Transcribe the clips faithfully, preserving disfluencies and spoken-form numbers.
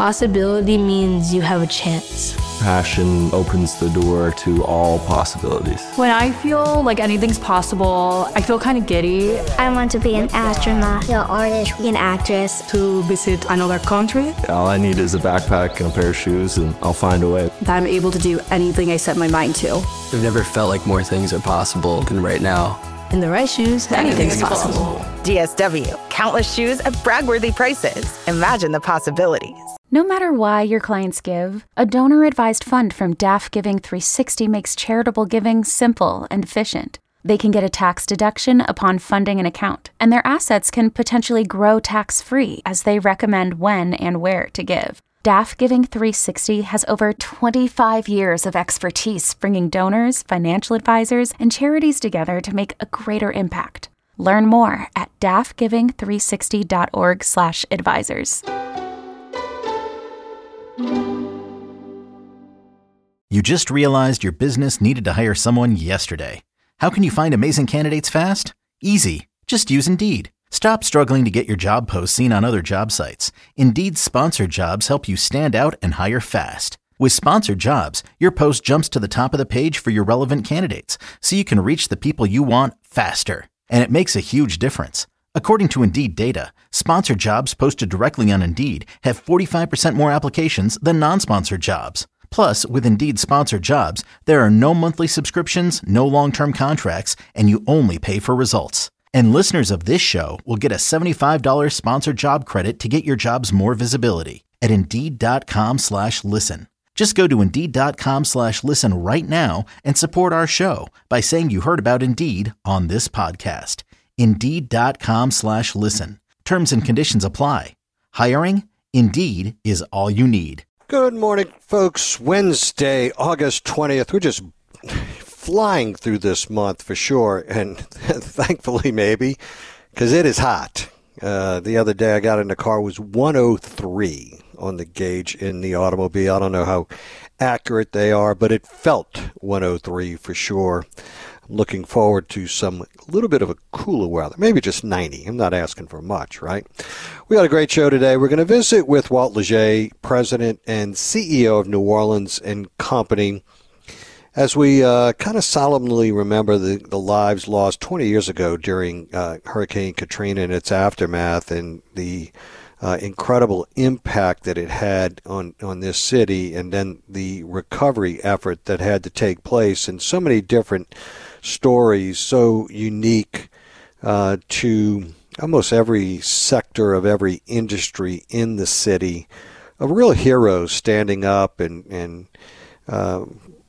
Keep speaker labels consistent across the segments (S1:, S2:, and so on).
S1: Possibility means you have a chance.
S2: Passion opens the door to all possibilities.
S3: When I feel like anything's possible, I feel kind of giddy.
S4: I want to be an astronaut, an artist, an actress.
S5: To visit another country.
S2: All I need is a backpack and a pair of shoes, and I'll find a way.
S5: That I'm able to do anything I set my mind to.
S6: I've never felt like more things are possible than right now.
S1: In the right shoes, anything's, anything's possible.
S7: possible. D S W, countless shoes at brag-worthy prices. Imagine the possibilities.
S8: No matter why your clients give, a donor-advised fund from D A F Giving three sixty makes charitable giving simple and efficient. They can get a tax deduction upon funding an account, and their assets can potentially grow tax-free as they recommend when and where to give. D A F Giving three sixty has over twenty-five years of expertise bringing donors, financial advisors, and charities together to make a greater impact. Learn more at daffgiving three sixty dot org slash advisors.
S9: You just realized your business needed to hire someone yesterday. How can you find amazing candidates fast? Easy. Just use Indeed. Stop struggling to get your job posts seen on other job sites. Indeed's sponsored jobs help you stand out and hire fast. With sponsored jobs, your post jumps to the top of the page for your relevant candidates, so you can reach the people you want faster. And it makes a huge difference. According to Indeed data, sponsored jobs posted directly on Indeed have forty-five percent more applications than non-sponsored jobs. Plus, with Indeed sponsored jobs, there are no monthly subscriptions, no long-term contracts, and you only pay for results. And listeners of this show will get a seventy-five dollars sponsored job credit to get your jobs more visibility at Indeed.com slash listen. Just go to Indeed.com slash listen right now and support our show by saying you heard about Indeed on this podcast. Indeed.com slash listen. Terms and conditions apply. Hiring? Indeed is all you need.
S10: Good morning, folks. Wednesday, August twentieth. We're just flying through this month for sure, and thankfully maybe, because it is hot. Uh, the other day I got in the car, it was one oh three on the gauge in the automobile. I don't know how accurate they are, but it felt one oh three for sure. I'm looking forward to some little bit of a cooler weather, maybe just ninety. I'm not asking for much, right? We got a great show today. We're going to visit with Walt Leger, President and C E O of New Orleans and Company, as we uh, kind of solemnly remember the, the lives lost twenty years ago during uh, Hurricane Katrina and its aftermath, and the uh, incredible impact that it had on, on this city, and then the recovery effort that had to take place, and so many different stories, so unique uh, to almost every sector of every industry in the city, of real heroes standing up and, and uh,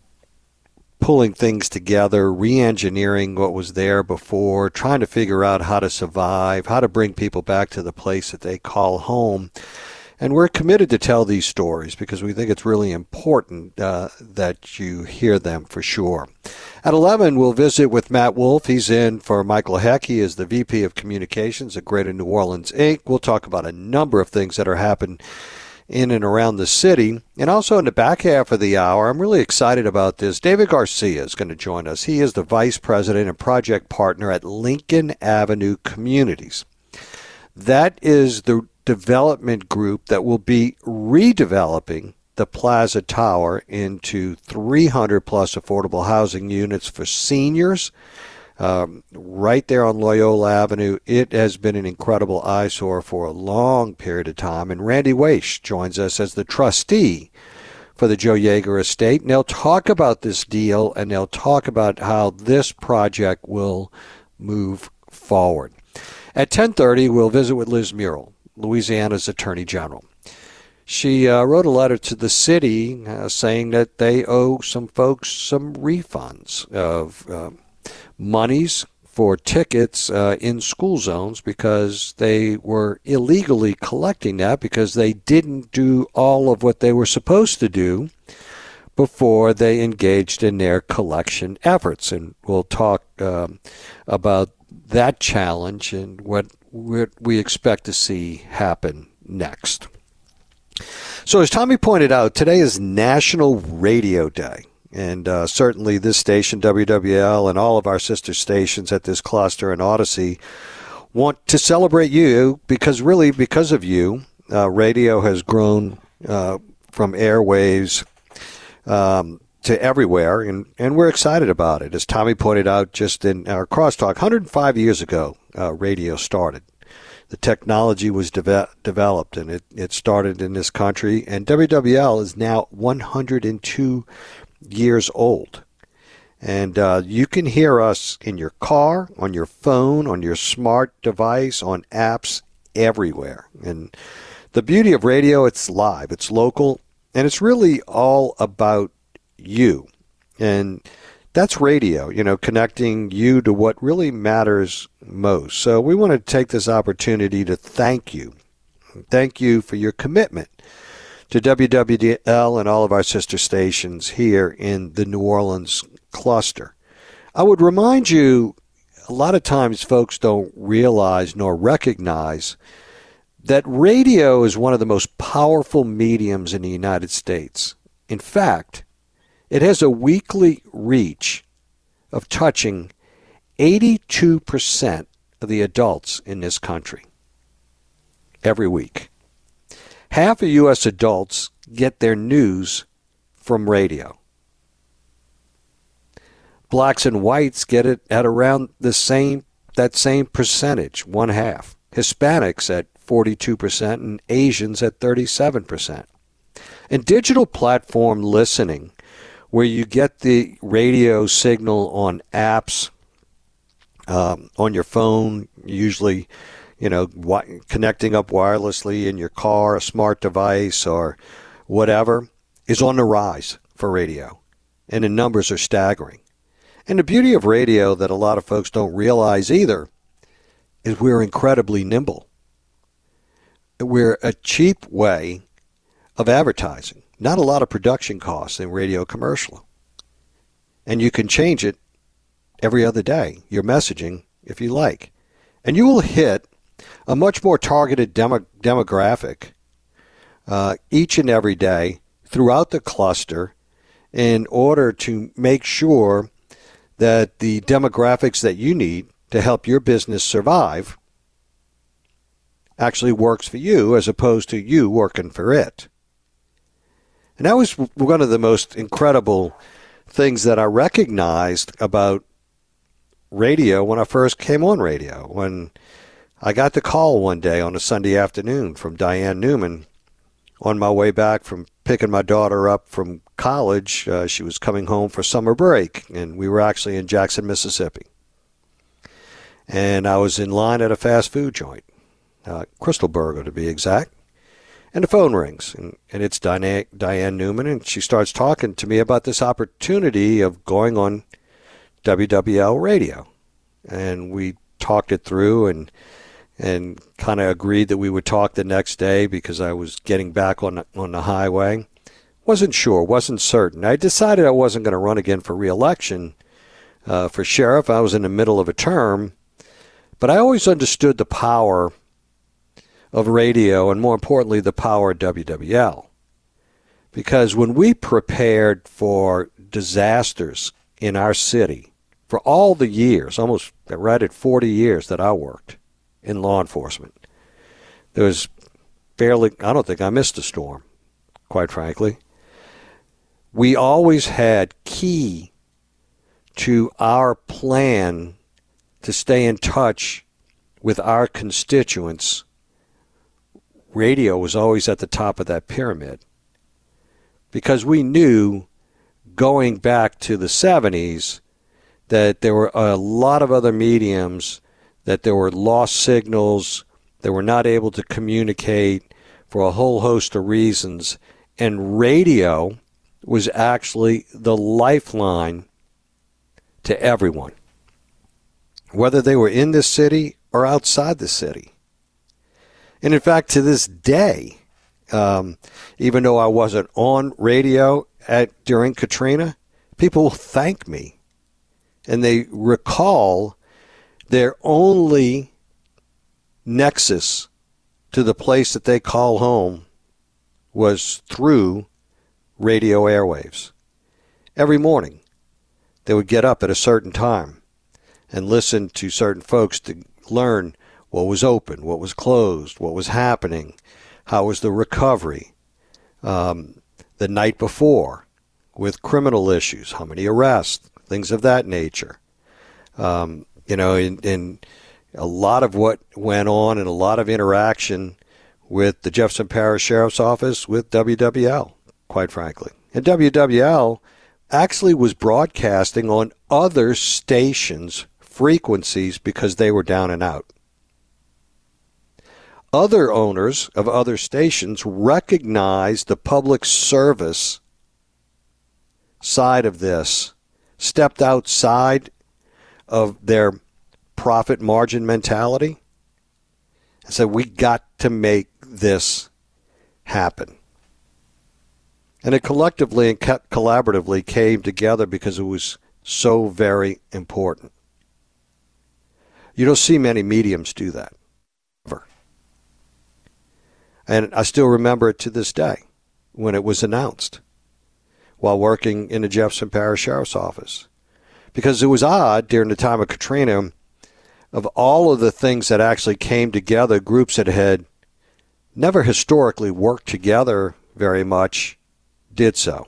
S10: pulling things together, re-engineering what was there before, trying to figure out how to survive, how to bring people back to the place that they call home. And we're committed to tell these stories because we think it's really important uh, that you hear them for sure. At eleven, we'll visit with Matt Wolf. He's in for Michael Heck. He is the V P of Communications at Greater New Orleans, Incorporated. We'll talk about a number of things that are happening in and around the city. And also in the back half of the hour, I'm really excited about this. David Garcia is going to join us. He is the Vice President and Project Partner at Lincoln Avenue Communities. That is the development group that will be redeveloping the Plaza Tower into three hundred plus affordable housing units for seniors um, right there on Loyola Avenue. It has been an incredible eyesore for a long period of time. And Randy Waish joins us as the trustee for the Joe Yeager Estate. And they'll talk about this deal, and they'll talk about how this project will move forward. At ten thirty, we'll visit with Liz Muriel, Louisiana's Attorney General. She uh, wrote a letter to the city uh, saying that they owe some folks some refunds of uh, monies for tickets uh, in school zones because they were illegally collecting that because they didn't do all of what they were supposed to do before they engaged in their collection efforts. And we'll talk um, about that challenge and what we expect to see happen next. So as Tommy pointed out, today is National Radio Day. And uh, certainly this station, W W L, and all of our sister stations at this cluster and Odyssey want to celebrate you because really because of you, uh, radio has grown uh, from airwaves um, to everywhere, and, and we're excited about it. As Tommy pointed out just in our crosstalk, one hundred five years ago, uh, radio started. The technology was de- developed, and it, it started in this country, and W W L is now one hundred two years old. And uh, you can hear us in your car, on your phone, on your smart device, on apps, everywhere. And the beauty of radio, it's live, it's local, and it's really all about you. And that's radio, you know, connecting you to what really matters most. So we want to take this opportunity to thank you. Thank you for your commitment to W W L and all of our sister stations here in the New Orleans cluster. I would remind you, a lot of times folks don't realize nor recognize that radio is one of the most powerful mediums in the United States. In fact, it has a weekly reach of touching eighty-two percent of the adults in this country every week. Half of U S adults get their news from radio. Blacks and whites get it at around the same that same percentage, one half. Hispanics at forty-two percent and Asians at thirty-seven percent. And digital platform listening, where you get the radio signal on apps, um, on your phone, usually, you know, wi- connecting up wirelessly in your car, a smart device, or whatever, is on the rise for radio. And the numbers are staggering. And the beauty of radio that a lot of folks don't realize either is we're incredibly nimble. We're a cheap way of advertising. Not a lot of production costs in radio commercial. And you can change it every other day, your messaging, if you like. And you will hit a much more targeted demo- demographic uh, each and every day throughout the cluster in order to make sure that the demographics that you need to help your business survive actually works for you as opposed to you working for it. And that was one of the most incredible things that I recognized about radio when I first came on radio. When I got the call one day on a Sunday afternoon from Diane Newman on my way back from picking my daughter up from college. Uh, she was coming home for summer break, and we were actually in Jackson, Mississippi. And I was in line at a fast food joint, uh, Crystal Burger to be exact. And the phone rings, and, and it's Diane, Diane Newman, and she starts talking to me about this opportunity of going on W W L radio. And we talked it through and and kind of agreed that we would talk the next day because I was getting back on the, on the highway. Wasn't sure, wasn't certain. I decided I wasn't going to run again for re-election uh, for sheriff. I was in the middle of a term. But I always understood the power of radio and, more importantly, the power of W W L. Because when we prepared for disasters in our city, for all the years, almost right at forty years that I worked in law enforcement, there was barely, I don't think I missed a storm, quite frankly. We always had key to our plan to stay in touch with our constituents. Radio was always at the top of that pyramid because we knew going back to the seventies that there were a lot of other mediums, that there were lost signals, that were not able to communicate for a whole host of reasons. And radio was actually the lifeline to everyone, whether they were in this city or outside the city. And in fact, to this day, um, even though I wasn't on radio at during Katrina, people will thank me. And they recall their only nexus to the place that they call home was through radio airwaves. Every morning, they would get up at a certain time and listen to certain folks to learn what was open, what was closed, what was happening, how was the recovery, um, the night before with criminal issues, how many arrests, things of that nature. Um, you know, in, in a lot of what went on and a lot of interaction with the Jefferson Parish Sheriff's Office with W W L, quite frankly. And W W L actually was broadcasting on other stations' frequencies because they were down and out. Other owners of other stations recognized the public service side of this, stepped outside of their profit margin mentality, and said, we got to make this happen. And it collectively and collaboratively came together because it was so very important. You don't see many mediums do that. Ever. And I still remember it to this day when it was announced while working in the Jefferson Parish Sheriff's Office. Because it was odd during the time of Katrina, of all of the things that actually came together, groups that had never historically worked together very much did so.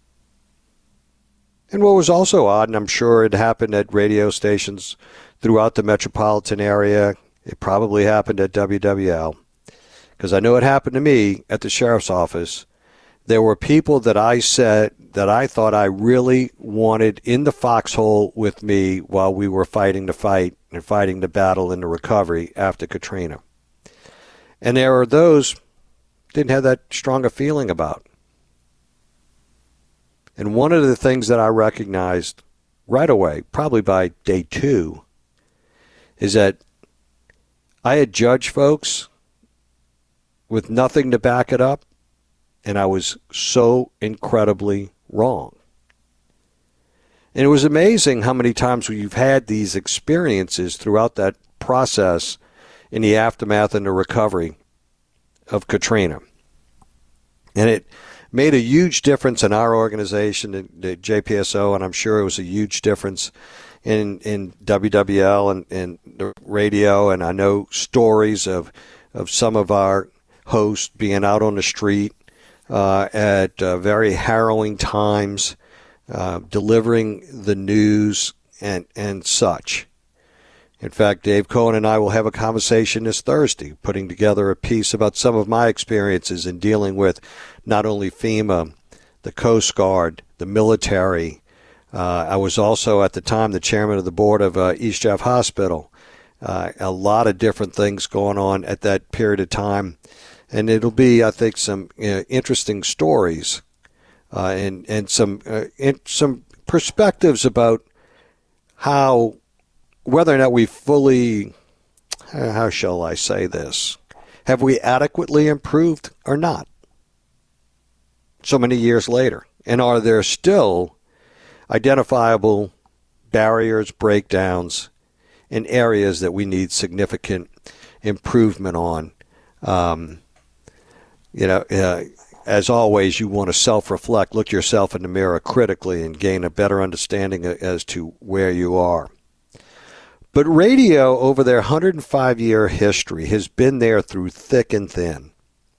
S10: And what was also odd, and I'm sure it happened at radio stations throughout the metropolitan area, it probably happened at W W L, because I know it happened to me at the sheriff's office. There were people that I said that I thought I really wanted in the foxhole with me while we were fighting the fight and fighting the battle and the recovery after Katrina. And there are those didn't have that strong a feeling about. And one of the things that I recognized right away, probably by day two, is that I had judged folks with nothing to back it up, and I was so incredibly wrong. And it was amazing how many times we've had these experiences throughout that process in the aftermath and the recovery of Katrina. And it made a huge difference in our organization, the J P S O, and I'm sure it was a huge difference in, in W W L and, and the radio. And I know stories of, of some of our hosts being out on the street uh, at uh, very harrowing times, uh, delivering the news and, and such. In fact, Dave Cohen and I will have a conversation this Thursday, putting together a piece about some of my experiences in dealing with not only FEMA, the Coast Guard, the military. Uh, I was also at the time the chairman of the board of uh, East Jeff Hospital. Uh, a lot of different things going on at that period of time. And it'll be, I think, some you know, interesting stories uh, and, and some, uh, in, some perspectives about how, whether or not we fully, how shall I say this, have we adequately improved or not so many years later? And are there still identifiable barriers, breakdowns in areas that we need significant improvement on? Um, you know, uh, as always, you want to self-reflect, look yourself in the mirror critically and gain a better understanding as to where you are. But radio, over their one hundred five year history, has been there through thick and thin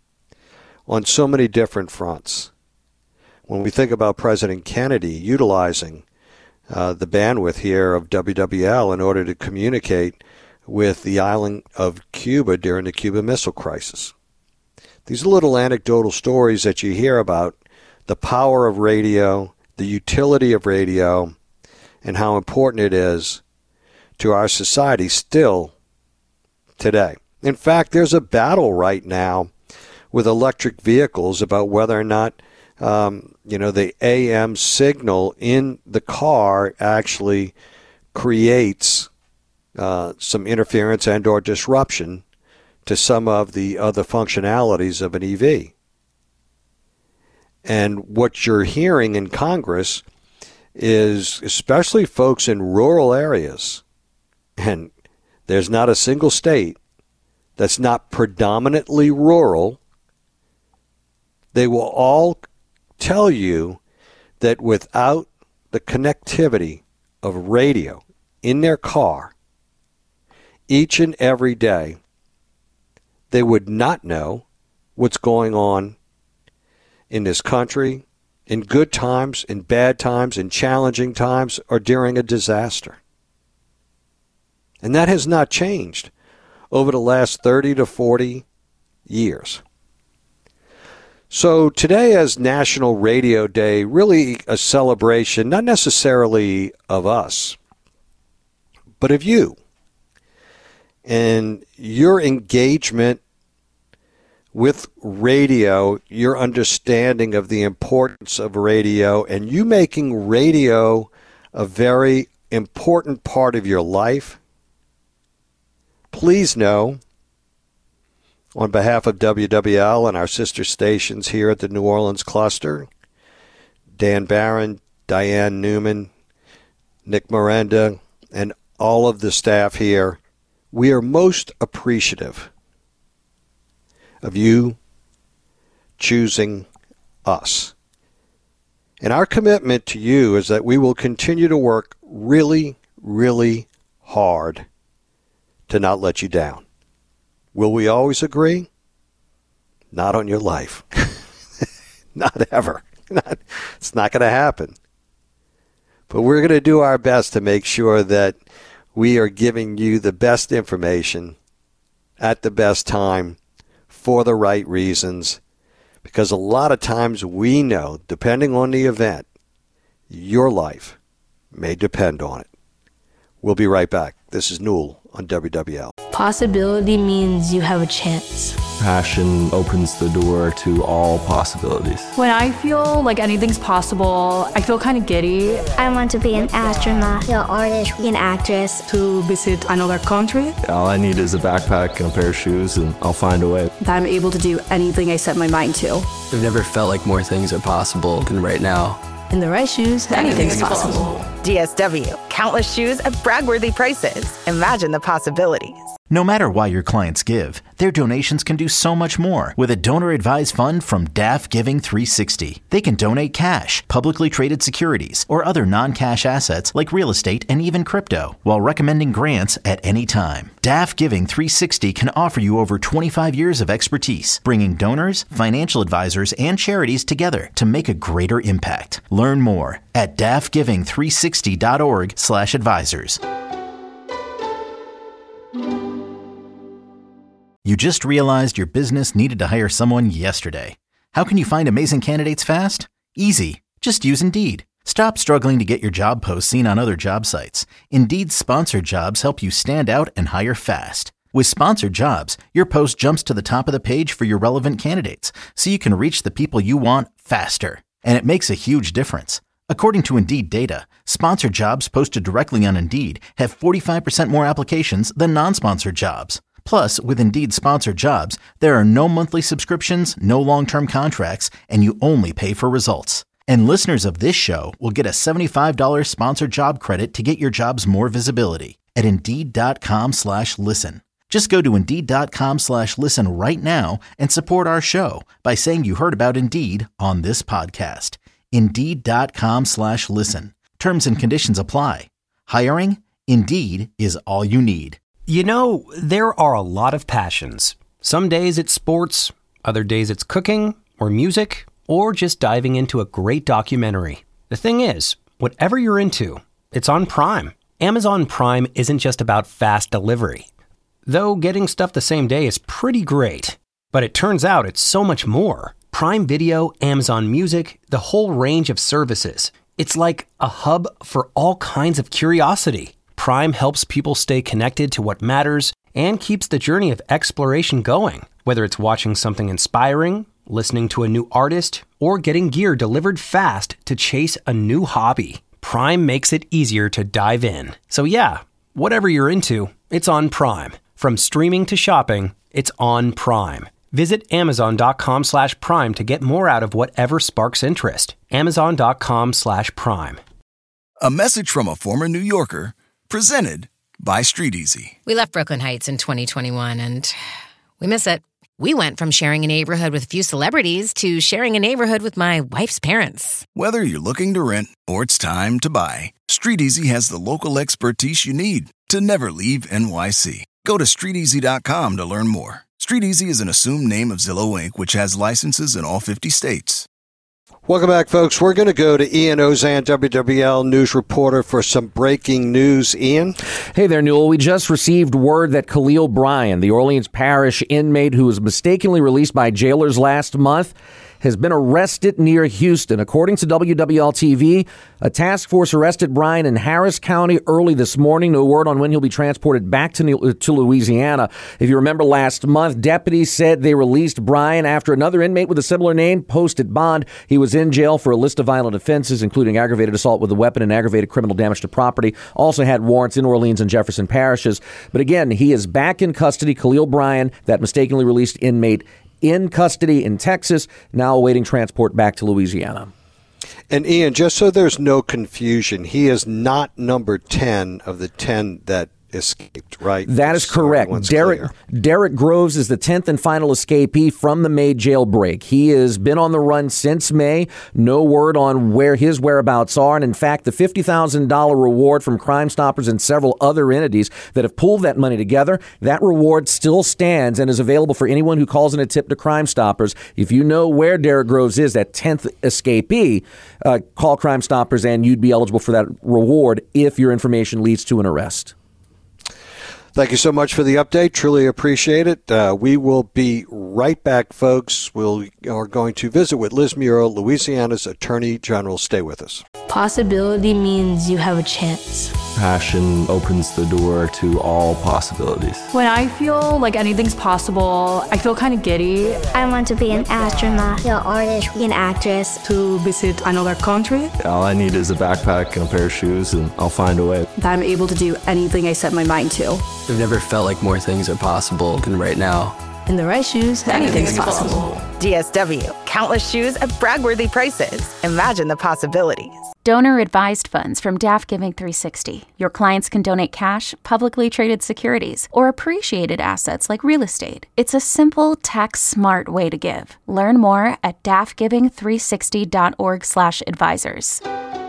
S10: on so many different fronts. When we think about President Kennedy utilizing uh, the bandwidth here of W W L in order to communicate with the island of Cuba during the Cuban Missile Crisis. These are little anecdotal stories that you hear about the power of radio, the utility of radio, and how important it is to our society still today. In fact, there's a battle right now with electric vehicles about whether or not um, you know, the A M signal in the car actually creates uh, some interference and or disruption to some of the other functionalities of an E V. And what you're hearing in Congress is, especially folks in rural areas, and there's not a single state that's not predominantly rural, they will all tell you that without the connectivity of radio in their car each and every day, they would not know what's going on in this country, in good times, in bad times, in challenging times, or during a disaster. And that has not changed over the last thirty to forty years. So today is National Radio Day, really a celebration, not necessarily of us, but of you and your engagement with radio, your understanding of the importance of radio, and you making radio a very important part of your life. Please know, on behalf of W W L and our sister stations here at the New Orleans cluster, Dan Barron, Diane Newman, Nick Miranda, and all of the staff here, we are most appreciative of you choosing us. And our commitment to you is that we will continue to work really, really hard to not let you down. Will we always agree? Not on your life. Not ever. Not, it's not going to happen. But we're going to do our best to make sure that we are giving you the best information at the best time for the right reasons, because a lot of times we know, depending on the event, your life may depend on it. We'll be right back. This is Newell on W W L.
S1: Possibility means you have a chance.
S2: Passion opens the door to all possibilities.
S3: When I feel like anything's possible, I feel kind of giddy.
S4: I want to be an astronaut, be an artist, be an actress.
S5: To visit another country.
S2: All I need is a backpack and a pair of shoes, and I'll find a way.
S5: That I'm able to do anything I set my mind to.
S6: I've never felt like more things are possible than right now.
S1: In the right shoes, anything's possible.
S7: D S W. Countless shoes at brag-worthy prices. Imagine the possibilities.
S9: No matter why your clients give, their donations can do so much more with a donor-advised fund from D A F Giving three sixty. They can donate cash, publicly traded securities, or other non-cash assets like real estate and even crypto, while recommending grants at any time. D A F Giving three sixty can offer you over twenty-five years of expertise, bringing donors, financial advisors, and charities together to make a greater impact. Learn more at D A F giving three sixty dot org slash advisors. You just realized your business needed to hire someone yesterday. How can you find amazing candidates fast? Easy. Just use Indeed. Stop struggling to get your job posts seen on other job sites. Indeed's sponsored jobs help you stand out and hire fast. With sponsored jobs, your post jumps to the top of the page for your relevant candidates, so you can reach the people you want faster. And it makes a huge difference. According to Indeed data, sponsored jobs posted directly on Indeed have forty-five percent more applications than non-sponsored jobs. Plus, with Indeed sponsored jobs, there are no monthly subscriptions, no long-term contracts, and you only pay for results. And listeners of this show will get a seventy-five dollars sponsored job credit to get your jobs more visibility at Indeed.com slash listen. Just go to Indeed.com slash listen right now and support our show by saying you heard about Indeed on this podcast. Indeed.com slash listen. Terms and conditions apply. Hiring? Indeed is all you need.
S11: You know, there are a lot of passions. Some days it's sports, other days it's cooking or music, or just diving into a great documentary. The thing is, whatever you're into, it's on Prime. Amazon Prime isn't just about fast delivery. Though getting stuff the same day is pretty great. But it turns out it's so much more. Prime Video, Amazon Music, the whole range of services. It's like a hub for all kinds of curiosity. Prime helps people stay connected to what matters and keeps the journey of exploration going. Whether it's watching something inspiring, listening to a new artist, or getting gear delivered fast to chase a new hobby, Prime makes it easier to dive in. So yeah, whatever you're into, it's on Prime. From streaming to shopping, it's on Prime. Visit Amazon.com slash Prime to get more out of whatever sparks interest. Amazon.com slash Prime.
S12: A message from a former New Yorker, presented by StreetEasy.
S13: We left Brooklyn Heights in twenty twenty-one, and we miss it. We went from sharing a neighborhood with a few celebrities to sharing a neighborhood with my wife's parents.
S12: Whether you're looking to rent or it's time to buy, StreetEasy has the local expertise you need to never leave N Y C. Go to Street Easy dot com to learn more. StreetEasy is an assumed name of Zillow Incorporated, which has licenses in all fifty states.
S10: Welcome back, folks. We're going to go to Ian Ozan, W W L news reporter, for some breaking news. Ian?
S14: Hey there, Newell. We just received word that Khalil Bryan, the Orleans Parish inmate who was mistakenly released by jailers last month, has been arrested near Houston. According to W W L T V, a task force arrested Bryan in Harris County early this morning. No word on when he'll be transported back to, New- to Louisiana. If you remember last month, deputies said they released Bryan after another inmate with a similar name posted bond. He was in jail for a list of violent offenses, including aggravated assault with a weapon and aggravated criminal damage to property. Also had warrants in Orleans and Jefferson parishes. But again, he is back in custody. Khalil Bryan, that mistakenly released inmate, in custody in Texas, now awaiting transport back to Louisiana.
S10: And Ian, just so there's no confusion, he is not number ten of the ten that escaped, right?
S14: That is correct. Derek Derek Groves is the tenth and final escapee from the May jailbreak. He has been on the run since May. No word on where his whereabouts are. And in fact, the fifty thousand dollars reward from Crime Stoppers and several other entities that have pulled that money together, that reward still stands and is available for anyone who calls in a tip to Crime Stoppers. If you know where Derek Groves is, that tenth escapee, uh, call Crime Stoppers and you'd be eligible for that reward if your information leads to an arrest.
S10: Thank you so much for the update. Truly appreciate it. Uh, we will be right back, folks. We are going to visit with Liz Muro, Louisiana's Attorney General. Stay with us.
S1: Possibility means you have a chance.
S2: Passion opens the door to all possibilities.
S3: When I feel like anything's possible, I feel kind of giddy.
S4: I want to be an astronaut, an artist, an actress.
S5: To visit another country.
S2: All I need is a backpack and a pair of shoes, and I'll find a way.
S5: That I'm able to do anything I set my mind to.
S6: I've never felt like more things are possible than right now.
S1: In the right shoes, anything's possible.
S7: D S W. Countless shoes at brag-worthy prices. Imagine the possibilities.
S8: Donor-advised funds from Daft Giving three sixty. Your clients can donate cash, publicly traded securities, or appreciated assets like real estate. It's a simple, tax-smart way to give. Learn more at daft giving three sixty dot org slash advisors.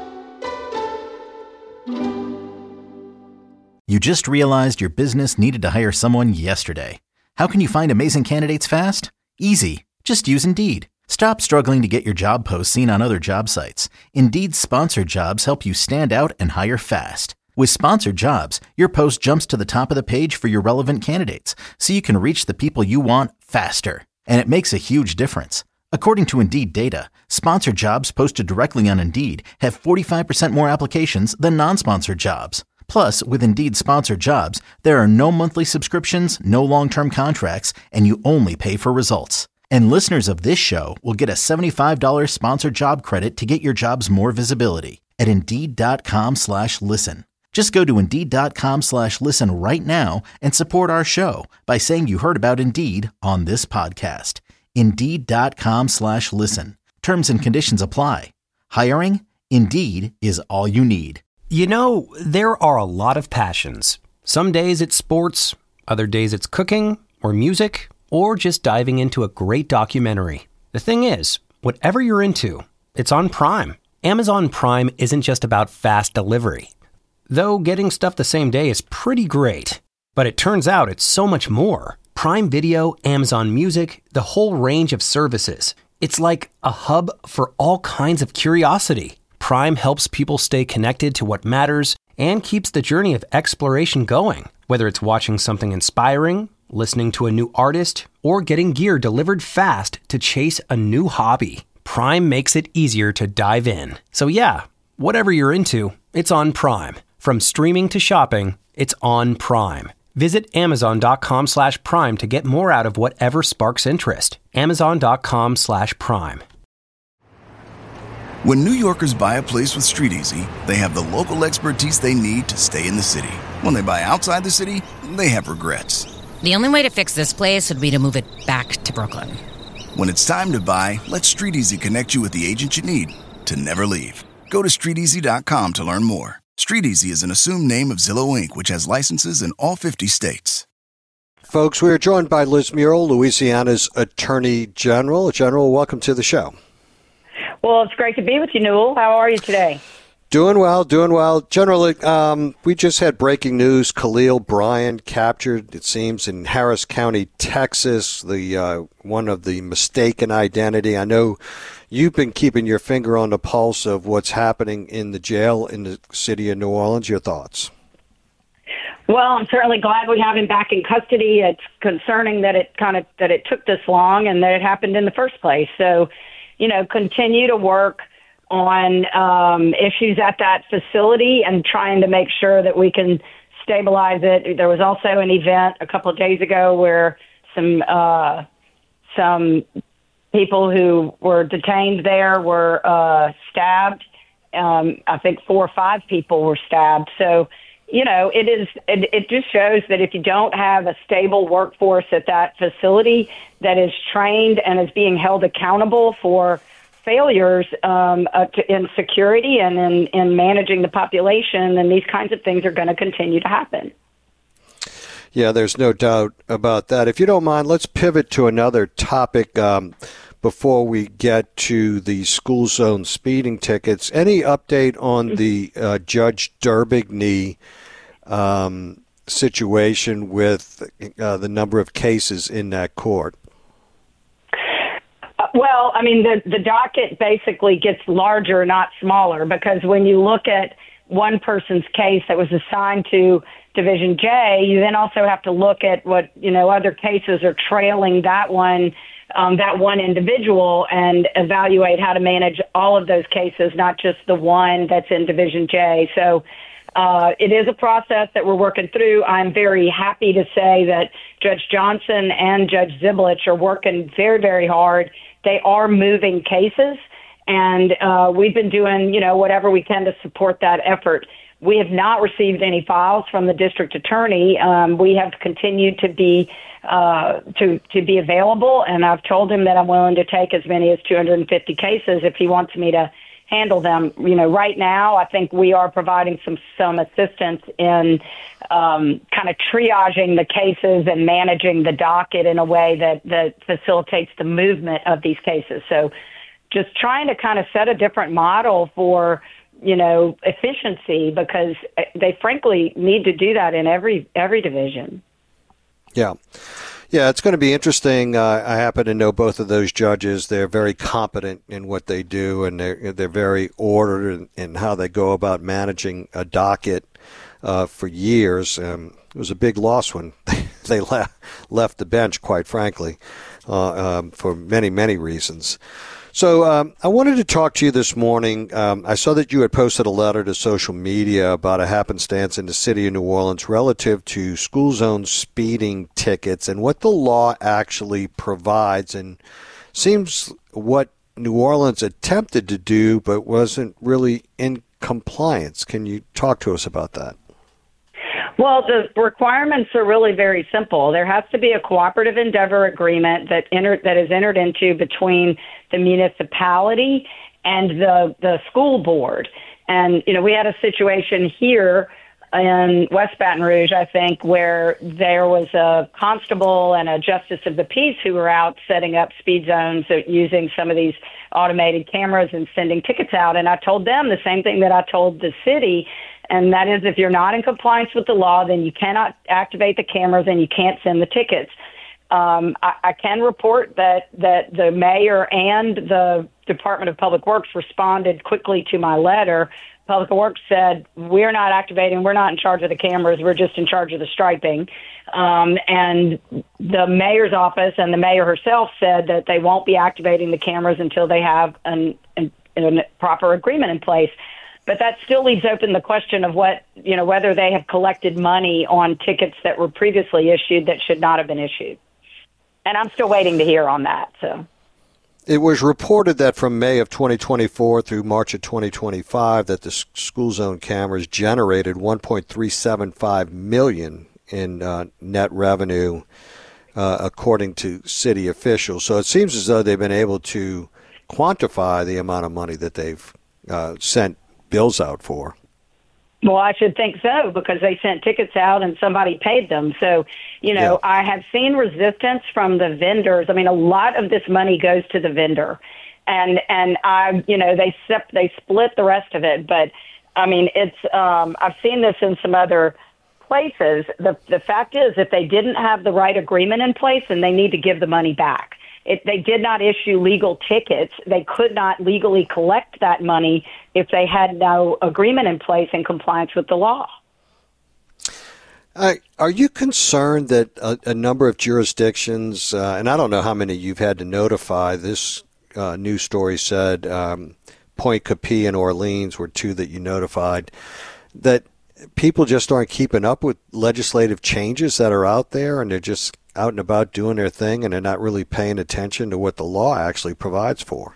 S9: You just realized your business needed to hire someone yesterday. How can you find amazing candidates fast? Easy. Just use Indeed. Stop struggling to get your job posts seen on other job sites. Indeed's sponsored jobs help you stand out and hire fast. With sponsored jobs, your post jumps to the top of the page for your relevant candidates, so you can reach the people you want faster. And it makes a huge difference. According to Indeed data, sponsored jobs posted directly on Indeed have forty-five percent more applications than non-sponsored jobs. Plus, with Indeed sponsored jobs, there are no monthly subscriptions, no long-term contracts, and you only pay for results. And listeners of this show will get a seventy-five dollars sponsored job credit to get your jobs more visibility at Indeed.com slash listen. Just go to Indeed.com slash listen right now and support our show by saying you heard about Indeed on this podcast. Indeed.com slash listen. Terms and conditions apply. Hiring? Indeed is all you need.
S11: You know, there are a lot of passions. Some days it's sports, other days it's cooking or music, or just diving into a great documentary. The thing is, whatever you're into, it's on Prime. Amazon Prime isn't just about fast delivery. Though getting stuff the same day is pretty great. But it turns out it's so much more. Prime Video, Amazon Music, the whole range of services. It's like a hub for all kinds of curiosity. Prime helps people stay connected to what matters and keeps the journey of exploration going. Whether it's watching something inspiring, listening to a new artist, or getting gear delivered fast to chase a new hobby, Prime makes it easier to dive in. So yeah, whatever you're into, it's on Prime. From streaming to shopping, it's on Prime. Visit Amazon.com slash Prime to get more out of whatever sparks interest. Amazon.com slash Prime.
S12: When New Yorkers buy a place with StreetEasy, they have the local expertise they need to stay in the city. When they buy outside the city, they have regrets.
S13: The only way to fix this place would be to move it back to Brooklyn.
S12: When it's time to buy, let StreetEasy connect you with the agent you need to never leave. Go to street easy dot com to learn more. StreetEasy is an assumed name of Zillow Incorporated, which has licenses in all fifty states.
S10: Folks, we are joined by Liz Muro, Louisiana's Attorney General. General, welcome to the show.
S15: Well, it's great to be with you, Newell. How are you today?
S10: Doing well, doing well. General, um, we just had breaking news. Khalil Bryan captured, it seems, in Harris County, Texas, the uh, one of the mistaken identity. I know you've been keeping your finger on the pulse of what's happening in the jail in the city of New Orleans. Your thoughts?
S15: Well, I'm certainly glad we have him back in custody. It's concerning that it kind of that it took this long and that it happened in the first place. So, you know, continue to work on um, issues at that facility and trying to make sure that we can stabilize it. There was also an event a couple of days ago where some uh, some people who were detained there were uh, stabbed. Um, I think four or five people were stabbed. So, you know, it is. It, it just shows that if you don't have a stable workforce at that facility that is trained and is being held accountable for failures um, uh, to, in security and in, in managing the population, then these kinds of things are going to continue to happen.
S10: Yeah, there's no doubt about that. If you don't mind, let's pivot to another topic um, before we get to the school zone speeding tickets. Any update on the uh, Judge Derbigny um, situation with uh, the number of cases in that court?
S15: Uh, well, I mean, the, the docket basically gets larger, not smaller, because when you look at one person's case that was assigned to Division J, you then also have to look at what, you know, other cases are trailing that one, um, that one individual, and evaluate how to manage all of those cases, not just the one that's in Division J. So uh, it is a process that we're working through. I'm very happy to say that Judge Johnson and Judge Ziblich are working very, very hard. They are moving cases, and uh, we've been doing, you know, whatever we can to support that effort. We have not received any files from the district attorney. Um, we have continued to be uh, to to be available, and I've told him that I'm willing to take as many as two hundred fifty cases if he wants me to handle them. You know, right now, I think we are providing some some assistance in um, kind of triaging the cases and managing the docket in a way that that facilitates the movement of these cases. So, just trying to kind of set a different model for, you know, efficiency, because they frankly need to do that in every every division.
S10: Yeah. Yeah, it's going to be interesting. Uh, I happen to know both of those judges. They're very competent in what they do, and they're, they're very ordered in, in how they go about managing a docket uh, for years. Um, it was a big loss when they left, left the bench, quite frankly, uh, um, for many, many reasons. So um, I wanted to talk to you this morning. Um, I saw that you had posted a letter to social media about a happenstance in the city of New Orleans relative to school zone speeding tickets and what the law actually provides, and seems what New Orleans attempted to do but wasn't really in compliance. Can you talk to us about that?
S15: Well, the requirements are really very simple. There has to be a cooperative endeavor agreement that enter, that is entered into between the municipality and the the school board. And, you know, we had a situation here in West Baton Rouge, I think, where there was a constable and a justice of the peace who were out setting up speed zones using some of these automated cameras and sending tickets out. And I told them the same thing that I told the city, and that is, if you're not in compliance with the law, then you cannot activate the cameras and you can't send the tickets. Um, I, I can report that, that the mayor and the Department of Public Works responded quickly to my letter. Public Works said, we're not activating, we're not in charge of the cameras, we're just in charge of the striping. Um, and the mayor's office and the mayor herself said that they won't be activating the cameras until they have an, an, a proper agreement in place. But that still leaves open the question of what, you know, whether they have collected money on tickets that were previously issued that should not have been issued. And I'm still waiting to hear on that. So
S10: it was reported that from May of twenty twenty-four through March of twenty twenty-five that the school zone cameras generated one point three seven five million dollars in uh, net revenue, uh, according to city officials. So it seems as though they've been able to quantify the amount of money that they've uh, sent bills out for.
S15: Well, I should think so, because they sent tickets out and somebody paid them. So, you know, yeah. I have seen resistance from the vendors. I mean, a lot of this money goes to the vendor, and and I, you know, they they split the rest of it. But I mean, it's um, I've seen this in some other places, the the fact is, if they didn't have the right agreement in place, then they need to give the money back. If they did not issue legal tickets, they could not legally collect that money if they had no agreement in place in compliance with the law.
S10: Uh, are you concerned that a, a number of jurisdictions, uh, and I don't know how many you've had to notify, this uh, news story said um, Point Capee and Orleans were two that you notified, that people just aren't keeping up with legislative changes that are out there, and they're just out and about doing their thing, and they're not really paying attention to what the law actually provides for?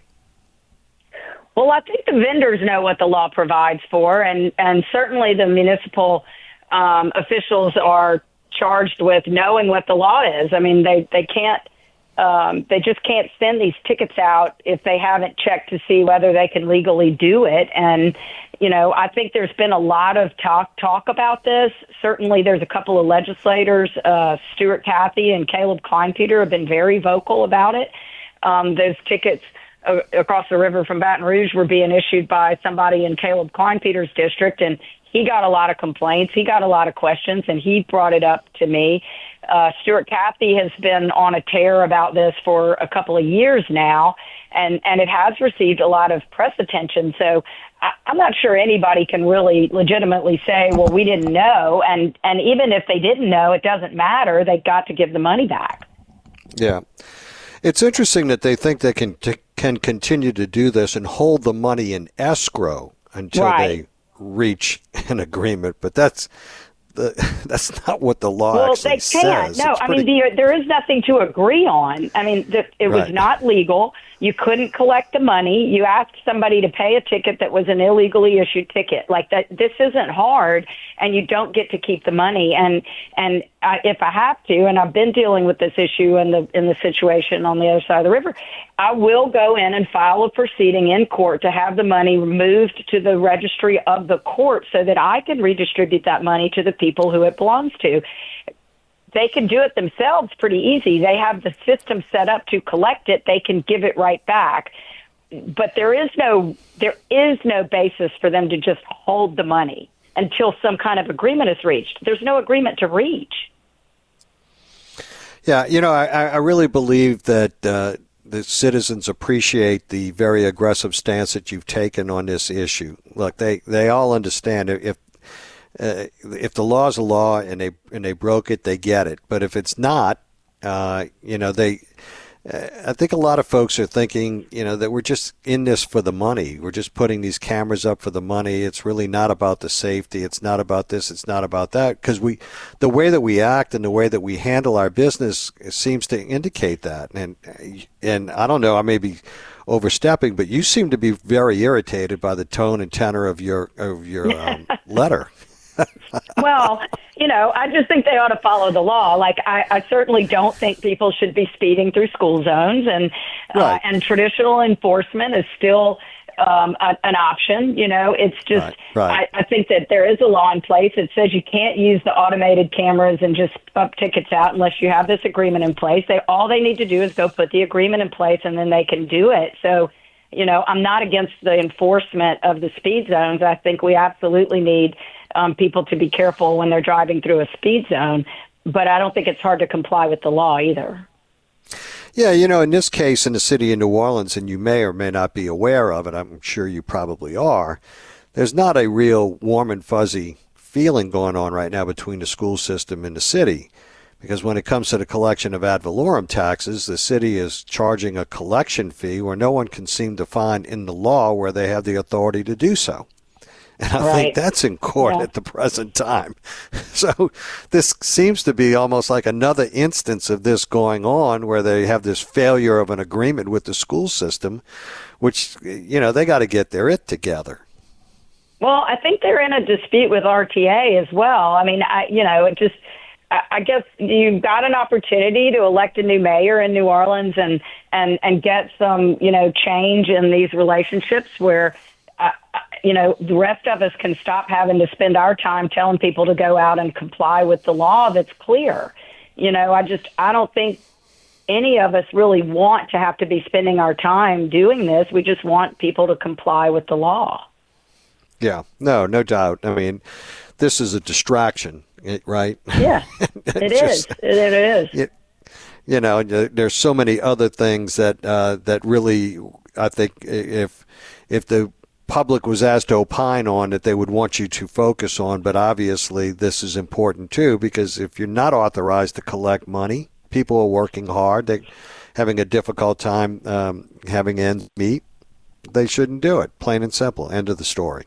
S15: Well, I think the vendors know what the law provides for, and, and certainly the municipal um, officials are charged with knowing what the law is. I mean, they, they can't, um, they just can't send these tickets out if they haven't checked to see whether they can legally do it. And, you know, I think there's been a lot of talk, talk about this. Certainly there's a couple of legislators, uh, Stuart Cathy and Caleb Kleinpeter, have been very vocal about it. Um, those tickets uh, across the river from Baton Rouge were being issued by somebody in Caleb Kleinpeter's district, and he got a lot of complaints. He got a lot of questions, and he brought it up to me. Uh, Stuart Cathy has been on a tear about this for a couple of years now, and, and it has received a lot of press attention. So I, I'm not sure anybody can really legitimately say, well, we didn't know. And, and even if they didn't know, it doesn't matter. They've got to give the money back.
S10: Yeah. It's interesting that they think they can t- can continue to do this and hold the money in escrow until
S15: Right.
S10: they reach an agreement, but that's the, that's not what the law
S15: well,
S10: actually
S15: they can't.
S10: says.
S15: No,
S10: It's
S15: I
S10: pretty-
S15: mean, the, there is nothing to agree on. I mean, the, it was
S10: Right.
S15: not legal. You couldn't collect the money. You asked somebody to pay a ticket that was an illegally issued ticket. Like that, this isn't hard, and you don't get to keep the money. And and I, if I have to, and I've been dealing with this issue in the in the situation on the other side of the river, I will go in and file a proceeding in court to have the money moved to the registry of the court so that I can redistribute that money to the people who it belongs to. They can do it themselves pretty easy. They have the system set up to collect it. They can give it right back. But there is no there is no basis for them to just hold the money until some kind of agreement is reached. There's no agreement to reach.
S10: Yeah, you know, I, I really believe that uh, the citizens appreciate the very aggressive stance that you've taken on this issue. Look, they, they all understand if uh, if the law is a law and they and they broke it, they get it. But if it's not, uh, you know, they. Uh, I think a lot of folks are thinking, you know, that we're just in this for the money. We're just putting these cameras up for the money. It's really not about the safety. It's not about this. It's not about that. Because we, the way that we act and the way that we handle our business seems to indicate that. And and I don't know, I may be overstepping, but you seem to be very irritated by the tone and tenor of your of your um, letter.
S15: Well, you know, I just think they ought to follow the law. Like, I, I certainly don't think people should be speeding through school zones, and
S10: Right.
S15: uh, and traditional enforcement is still um, a, an option. You know, it's just
S10: Right, right.
S15: I, I think that there is a law in place that says you can't use the automated cameras and just bump tickets out unless you have this agreement in place. They all they need to do is go put the agreement in place, and then they can do it. So, you know, I'm not against the enforcement of the speed zones. I think we absolutely need um, people to be careful when they're driving through a speed zone, but I don't think it's hard to comply with the law either.
S10: Yeah, you know, in this case, in the city of New Orleans, and you may or may not be aware of it, I'm sure you probably are, there's not a real warm and fuzzy feeling going on right now between the school system and the city. Because when it comes to the collection of ad valorem taxes, the city is charging a collection fee where no one can seem to find in the law where they have the authority to do so. And I
S15: Right.
S10: think that's in court
S15: Yeah.
S10: at the present time. So this seems to be almost like another instance of this going on where they have this failure of an agreement with the school system, which, you know, they got to get their it together.
S15: Well, I think they're in a dispute with R T A as well. I mean, I, you know, it just, I, I guess you've got an opportunity to elect a new mayor in New Orleans and, and, and get some, you know, change in these relationships where, uh, you know, the rest of us can stop having to spend our time telling people to go out and comply with the law that's clear. You know, I just, I don't think any of us really want to have to be spending our time doing this. We just want people to comply with the law.
S10: Yeah, no, no doubt. I mean, this is a distraction right?
S15: Yeah, it
S10: Just,
S15: is. It, it is.
S10: It, you know, there's so many other things that uh, that really, I think, if if the public was asked to opine on it, they would want you to focus on. But obviously, this is important too, because if you're not authorized to collect money, people are working hard. They're having a difficult time um, having ends meet. They shouldn't do it. Plain and simple. End of the story.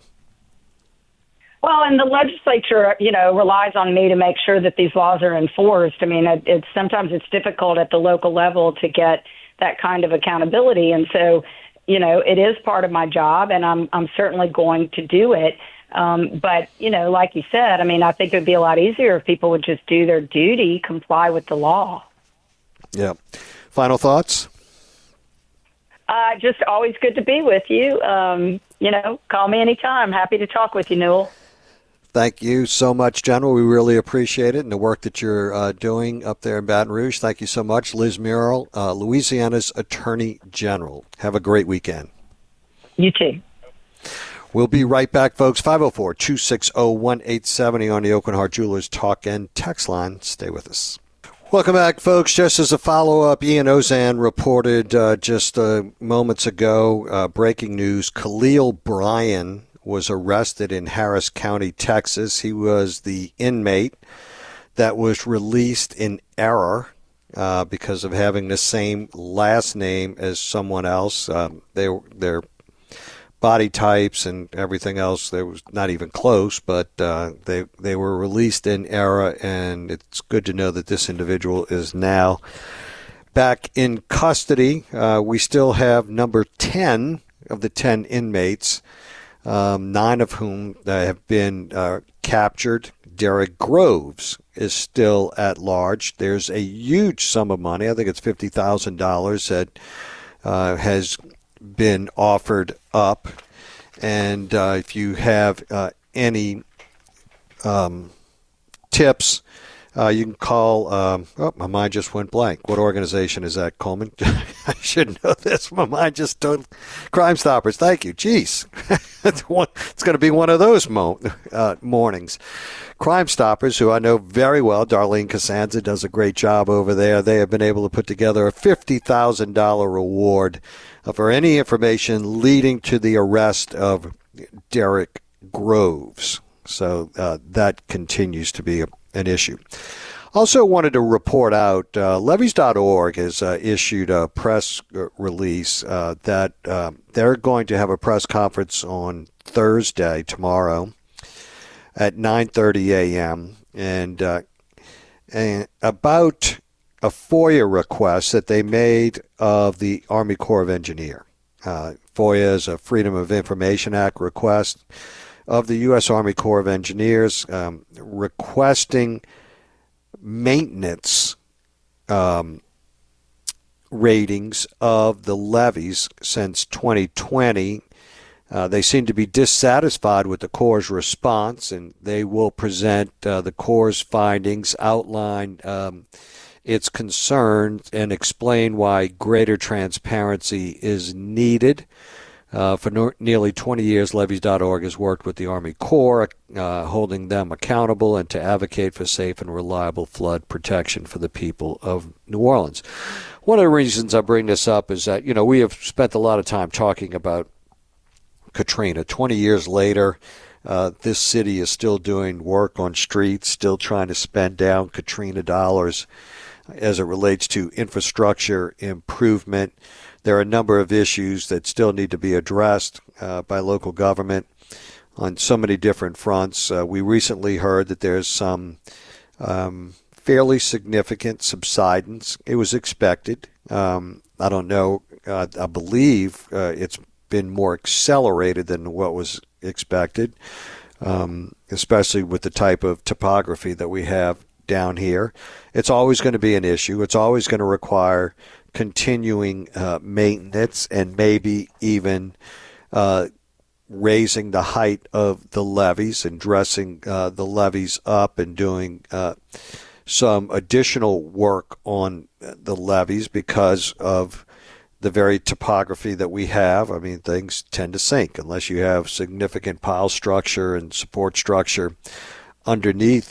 S15: Well, and the legislature, you know, relies on me to make sure that these laws are enforced. I mean, it, it's sometimes it's difficult at the local level to get that kind of accountability, and so, you know, it is part of my job, and I'm I'm certainly going to do it. Um, but you know, like you said, I mean, I think it would be a lot easier if people would just do their duty, comply with the law.
S10: Yeah. Final thoughts?
S15: Uh, just always good to be with you. Um, you know, call me anytime. Happy to talk with you, Newell.
S10: Thank you so much, General. We really appreciate it and the work that you're uh, doing up there in Baton Rouge. Thank you so much. Liz Muriel, uh, Louisiana's Attorney General. Have a great weekend.
S15: You too.
S10: We'll be right back, folks. five oh four, two six oh, one eight seven oh on the Aucoin Hart Jewelers Talk and Text line. Stay with us. Welcome back, folks. Just as a follow-up, Ian Ozan reported uh, just uh, moments ago, uh, breaking news, Khalil Bryan was arrested in Harris County, Texas. He was the inmate that was released in error uh, because of having the same last name as someone else. Um, they, their body types and everything else, they was not even close, but uh, they they were released in error, and it's good to know that this individual is now back in custody. Uh, we still have number ten of the ten inmates, Um, nine of whom uh, have been uh, captured. Derek Groves is still at large. There's a huge sum of money, I think it's fifty thousand dollars, that uh, has been offered up. And uh, if you have uh, any um, tips, Uh, you can call, um, oh, my mind just went blank. What organization is that, Coleman? I should know this. My mind just don't. Crime Stoppers, thank you. Jeez. it's it's going to be one of those mo- uh, mornings. Crime Stoppers, who I know very well, Darlene Costanza does a great job over there. They have been able to put together a fifty thousand dollars reward for any information leading to the arrest of Derek Groves. So uh, that continues to be a an issue. Also wanted to report out, uh, levees dot org has uh, issued a press release uh, that uh, they're going to have a press conference on Thursday, tomorrow, at nine thirty a.m. and, uh, and about a FOIA request that they made of the Army Corps of Engineers. Uh, FOIA is a Freedom of Information Act request of the U S. Army Corps of Engineers, um, requesting maintenance um, ratings of the levees since twenty twenty. Uh, they seem to be dissatisfied with the Corps' response, and they will present uh, the Corps' findings, outline um, its concerns, and explain why greater transparency is needed. Uh, for no, nearly twenty years, levees dot org has worked with the Army Corps, uh, holding them accountable and to advocate for safe and reliable flood protection for the people of New Orleans. One of the reasons I bring this up is that, you know, we have spent a lot of time talking about Katrina. twenty years later, uh, this city is still doing work on streets, still trying to spend down Katrina dollars as it relates to infrastructure improvement. There are a number of issues that still need to be addressed uh, by local government on so many different fronts. Uh, we recently heard that there's some um, fairly significant subsidence. It was expected. Um, I don't know. Uh, I believe uh, it's been more accelerated than what was expected, um, especially with the type of topography that we have down here. It's always going to be an issue. It's always going to require continuing uh, maintenance and maybe even uh, raising the height of the levees and dressing uh, the levees up and doing uh, some additional work on the levees because of the very topography that we have. I mean, things tend to sink unless you have significant pile structure and support structure underneath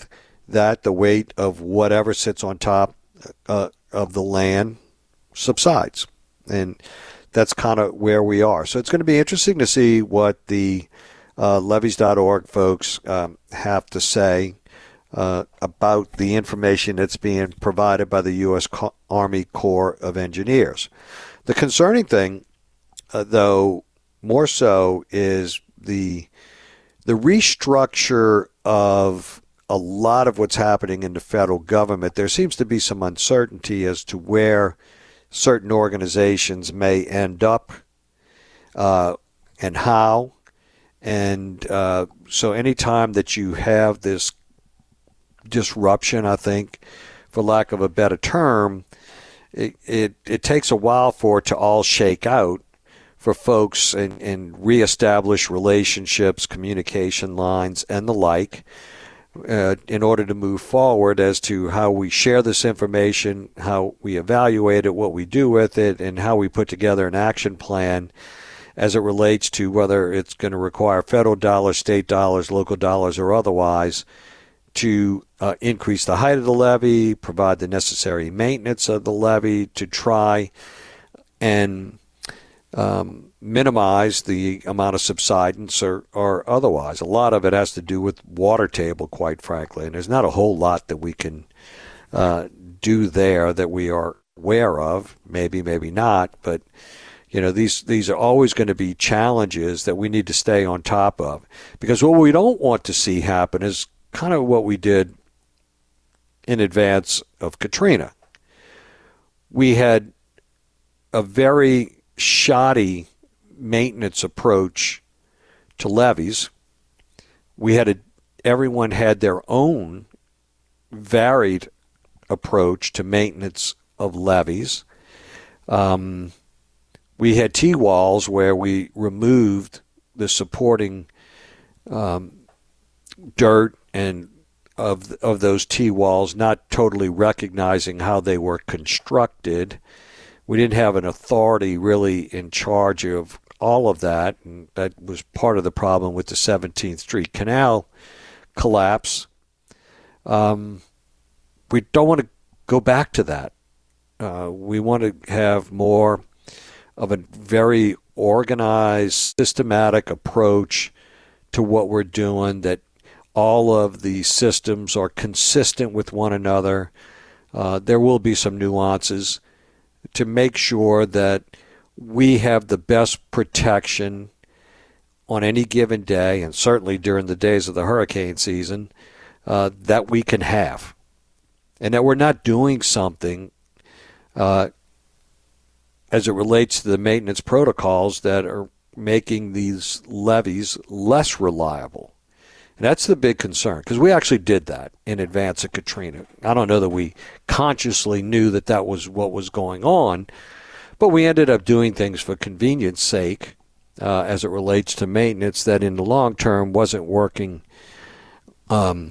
S10: that the weight of whatever sits on top uh, of the land subsides. And that's kind of where we are. So it's going to be interesting to see what the uh, levees dot org folks um, have to say uh, about the information that's being provided by the U S Army Corps of Engineers. The concerning thing, uh, though, more so is the the restructure of a lot of what's happening in the federal government. There seems to be some uncertainty as to where certain organizations may end up uh, and how. And uh, so anytime that you have this disruption, I think, for lack of a better term, it, it, it takes a while for it to all shake out for folks and, and reestablish relationships, communication lines, and the like, uh, in order to move forward as to how we share this information, how we evaluate it, what we do with it, and how we put together an action plan as it relates to whether it's going to require federal dollars, state dollars, local dollars, or otherwise to uh, increase the height of the levee, provide the necessary maintenance of the levee to try and um, minimize the amount of subsidence or, or otherwise. A lot of it has to do with water table, quite frankly, and there's not a whole lot that we can uh, do there that we are aware of, maybe, maybe not, but you know, these these are always going to be challenges that we need to stay on top of, because what we don't want to see happen is kind of what we did in advance of Katrina. We had a very shoddy maintenance approach to levees. We had a, everyone had their own varied approach to maintenance of levees. Um, we had T-walls where we removed the supporting um, dirt and of of those T-walls, not totally recognizing how they were constructed. We didn't have an authority really in charge of all of that, and that was part of the problem with the seventeenth Street Canal collapse. Um, we don't want to go back to that. Uh, we want to have more of a very organized, systematic approach to what we're doing, that all of the systems are consistent with one another. Uh, there will be some nuances to make sure that we have the best protection on any given day, and certainly during the days of the hurricane season, uh, that we can have. And that we're not doing something uh, as it relates to the maintenance protocols that are making these levees less reliable. And that's the big concern, because we actually did that in advance of Katrina. I don't know that we consciously knew that that was what was going on, but we ended up doing things for convenience sake uh, as it relates to maintenance that in the long term wasn't working um,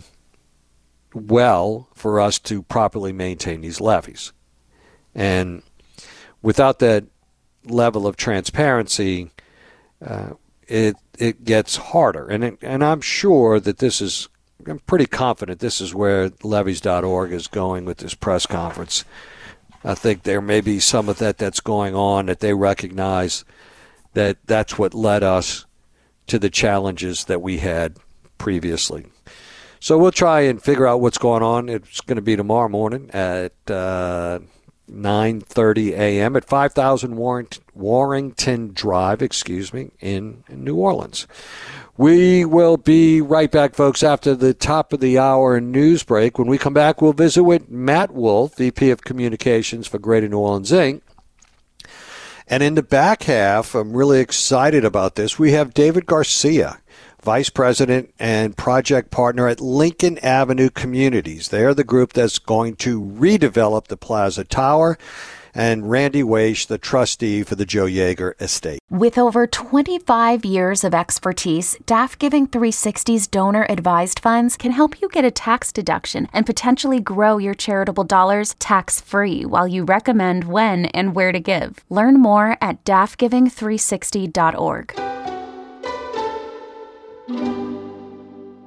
S10: well for us to properly maintain these levees. And without that level of transparency, uh, it it gets harder. And it, and I'm sure that this is, I'm pretty confident this is where levees dot org is going with this press conference. I think there may be some of that that's going on, that they recognize that that's what led us to the challenges that we had previously. So we'll try and figure out what's going on. It's going to be tomorrow morning at uh, nine thirty a.m. at five thousand Warrington Drive, excuse me, in, in New Orleans. We will be right back, folks, after the top of the hour news break. When we come back, we'll visit with Matt Wolf, V P of Communications for Greater New Orleans, Incorporated. And in the back half, I'm really excited about this, we have David Garcia, Vice President and Project Partner at Lincoln Avenue Communities. They are the group that's going to redevelop the Plaza Tower, and Randy Waish, the trustee for the Joe Yeager estate.
S8: With over twenty-five years of expertise, D A F Giving three sixty's donor-advised funds can help you get a tax deduction and potentially grow your charitable dollars tax-free while you recommend when and where to give. Learn more at D A F giving three sixty dot org.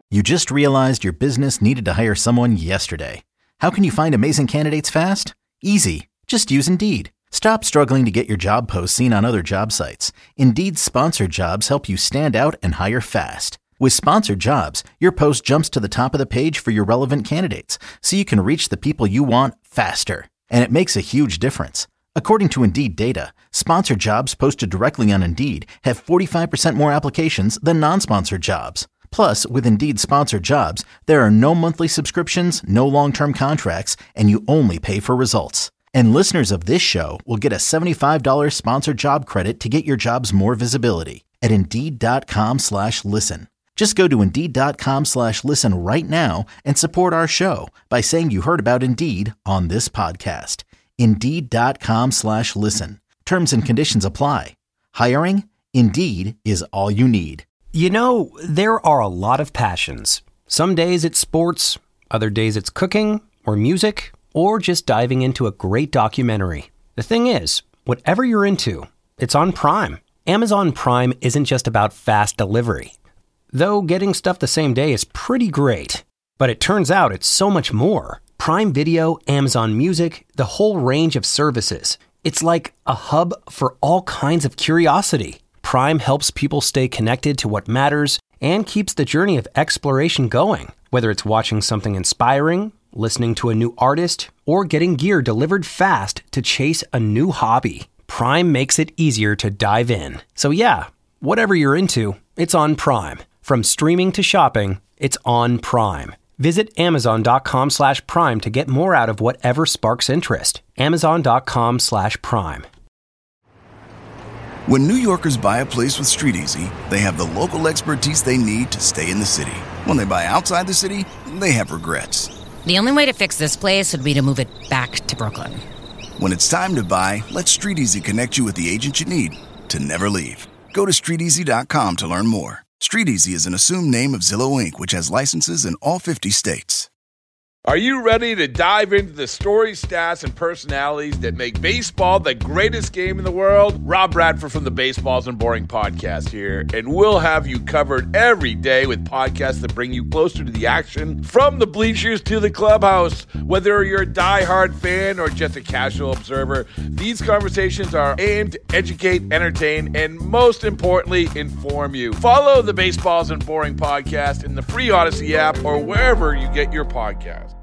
S9: You just realized your business needed to hire someone yesterday. How can you find amazing candidates fast? Easy. Just use Indeed. Stop struggling to get your job posts seen on other job sites. Indeed's sponsored jobs help you stand out and hire fast. With sponsored jobs, your post jumps to the top of the page for your relevant candidates, so you can reach the people you want faster. And it makes a huge difference. According to Indeed data, sponsored jobs posted directly on Indeed have forty-five percent more applications than non-sponsored jobs. Plus, with Indeed sponsored jobs, there are no monthly subscriptions, no long-term contracts, and you only pay for results. And listeners of this show will get a seventy-five dollars sponsored job credit to get your jobs more visibility at Indeed.com slash listen. Just go to Indeed.com slash listen right now and support our show by saying you heard about Indeed on this podcast. Indeed.com slash listen. Terms and conditions apply. Hiring? Indeed is all you need.
S11: You know, there are a lot of passions. Some days it's sports, other days it's cooking or music, or just diving into a great documentary. The thing is, whatever you're into, it's on Prime. Amazon Prime isn't just about fast delivery. Though getting stuff the same day is pretty great. But it turns out it's so much more. Prime Video, Amazon Music, the whole range of services. It's like a hub for all kinds of curiosity. Prime helps people stay connected to what matters and keeps the journey of exploration going. Whether it's watching something inspiring, listening to a new artist, or getting gear delivered fast to chase a new hobby, Prime makes it easier to dive in. So yeah, whatever you're into, it's on Prime. From streaming to shopping, it's on Prime. Visit Amazon.com slash Prime to get more out of whatever sparks interest. Amazon.com slash Prime.
S12: When New Yorkers buy a place with StreetEasy, they have the local expertise they need to stay in the city. When they buy outside the city, they have regrets.
S13: The only way to fix this place would be to move it back to Brooklyn.
S12: When it's time to buy, let StreetEasy connect you with the agent you need to never leave. Go to Street Easy dot com to learn more. StreetEasy is an assumed name of Zillow Incorporated, which has licenses in all fifty states.
S16: Are you ready to dive into the stories, stats, and personalities that make baseball the greatest game in the world? Rob Bradford from the Baseballs and Boring podcast here, and we'll have you covered every day with podcasts that bring you closer to the action, from the bleachers to the clubhouse. Whether you're a diehard fan or just a casual observer, these conversations are aimed to educate, entertain, and most importantly, inform you. Follow the Baseballs and Boring podcast in the free Odyssey app or wherever you get your podcasts.